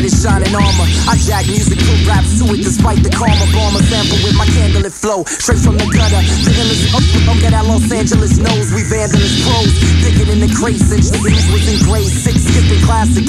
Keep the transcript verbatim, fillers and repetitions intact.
knight in shining armor. I jack music, put raps to it despite the karma. Bomber sample with my candlelit flow, straight from the gutter. The illest don't get out Los Angeles knows we vandalist pros. Digging in the crates and the news was engraved. Six skipping classic